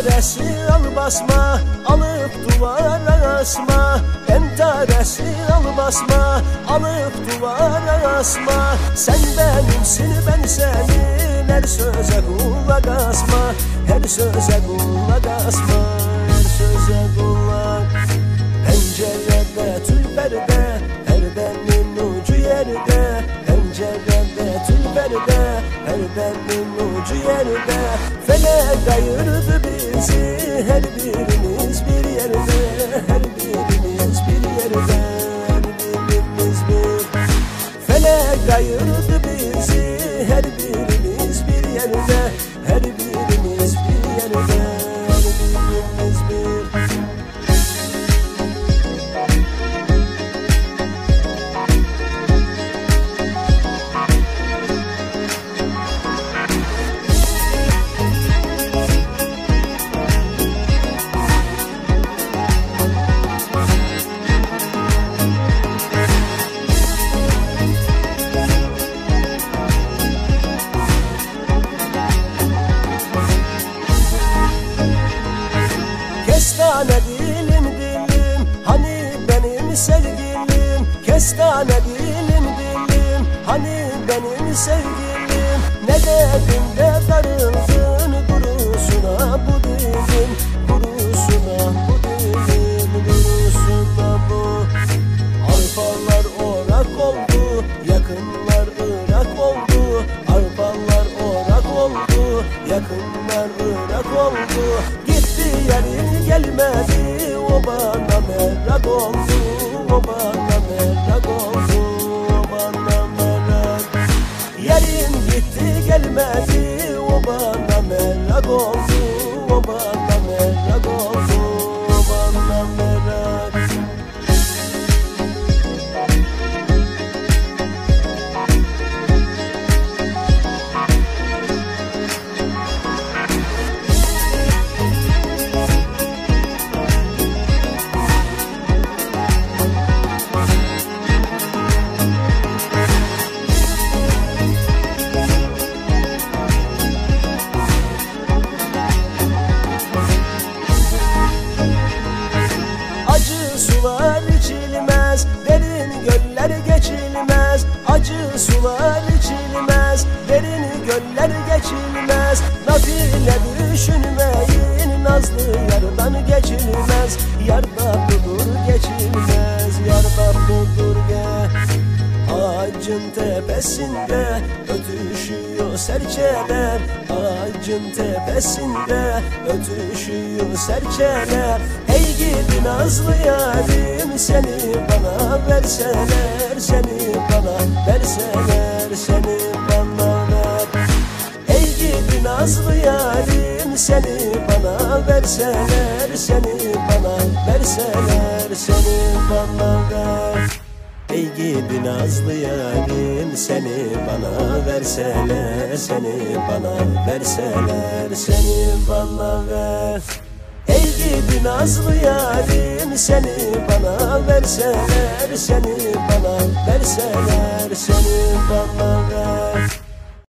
Entaresi al basma, alıp duvara asma. Entaresi al basma, alıp duvara asma. Sen benimsin, ben senin, her söze kulak asma. Her söze kulak asma, her söze kulak. Pencerede tül perde, perdenin ucu yerde. Pencerede tül perde, perdenin ucu yerde. Felek ayırdı bizi, her birimiz bir yerde. Her birimiz bir yerde, her birimiz bir. Felek ayırdı bizi, her birimiz bir yerde. Her birimiz bir yerde, her birimiz bir. Kestane dilim dilim, hani benim sevgilim. Kestane dilim dilim, hani benim sevgilim. Ne dedim de darıldın durusuna bu dilim. Durusuna bu dilim, durusuna bu. Arpalar orak oldu, yakınlar Irak oldu. Arpalar orak oldu, yakınlar Irak oldu. Yerim gelmedi, o bana merak oldu. O bana merak oldu, o bana merak. Yerim gitti gelmedi, o bana merak oldu. O bana merak oldu, o bana merak. Acı sular içilmez, derin göller geçilmez. Acı sular içilmez, derin göller geçilmez. Nafile düşünmeyin, nazlı yardan geçilmez. Yar tatlıdır geçilmez, yar tatlıdır Ağacın tepesinde ötüşüyor serçeler. Ağacın tepesinde ötüşüyor serçeler. Ey gidi nazlı yarim, seni bana verseler. Seni bana verseler, seni bana ver. Ey gidi nazlı yarim, seni bana verseler. Seni bana verseler, seni bana ver. Ey gidi nazlı yarim, seni bana verseler. Seni bana verseler, seni bana ver. Ey gidi nazlı yarim, seni bana verseler. Seni bana verseler, seni bana ver.